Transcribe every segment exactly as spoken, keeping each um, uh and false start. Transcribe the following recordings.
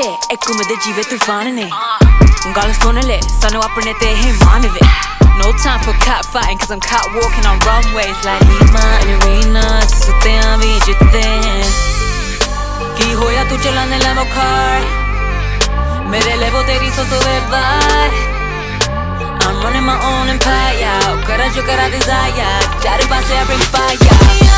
जे एक घुमदे जीवे तूफान ने गल सुन ले सानू अपने ते ही मान वे No time for cat fighting cause I'm cat walking on runways like Lima and arenas सुते हैं भी जितते हैं की होया तू चलाने Lambo car मेरे लेवो तेरी सो तो vibe I'm running my own empire करा जो करा desire चारे पासे I bring fire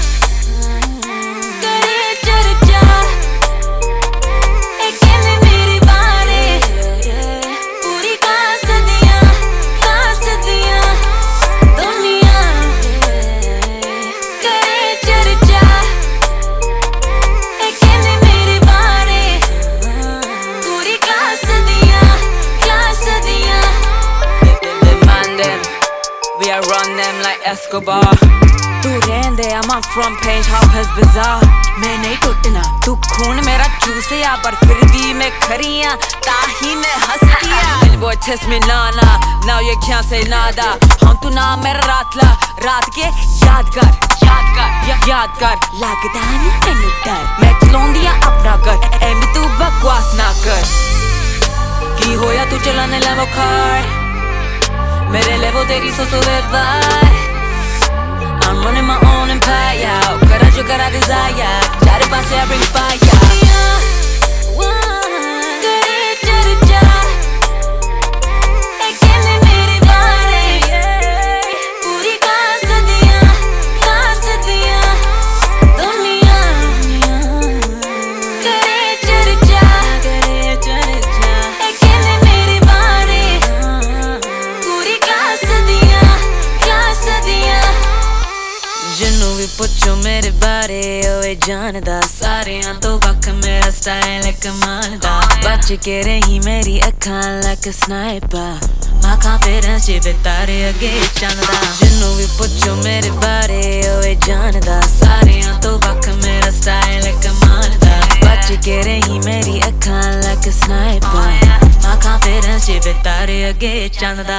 We are run them like Escobar तू रहंदे I'm on front page Harper's Bazaar मैं नहीं टूटना तू खून मेरा चूसिया पर फिर भी मैं खरियां ताही मैं हंसतिया Boy test me nana now you can't say nada हम तू ना मेरा रात ला रात के यादगार यादगार या यादगार लगदा नहीं तैनू डर मैं चलाउंदिया अपना घर एमी तू बकवास ना कर की होया तू चलाने Lambo car मेरे लेवो तेरी सो तो vibe I'm running my own empire करा जो करा desire चारे पासे I bring fire जिन्नू भी पुछो मेरे बारे ओए जानदा सारेयां तो वख मेरा स्टाइल कमाल दा बच के रही मेरी अखां like a sniper my confidence जिवे तारे अगे चलदा जिन्नू भी पुछो मेरे बारे ओए जानदा सारेयां तो वख मेरा स्टाइल कमाल दा बच के रही मेरी अखां like a sniper my confidence जिवे तारे अगे चलदा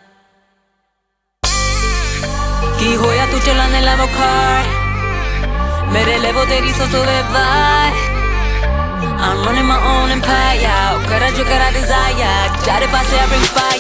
की होया तू चलाने Lambo car मेरे लेवो तेरी सो तो vibe I'm running my own empire करा जो करा desire चारे पासे I bring fire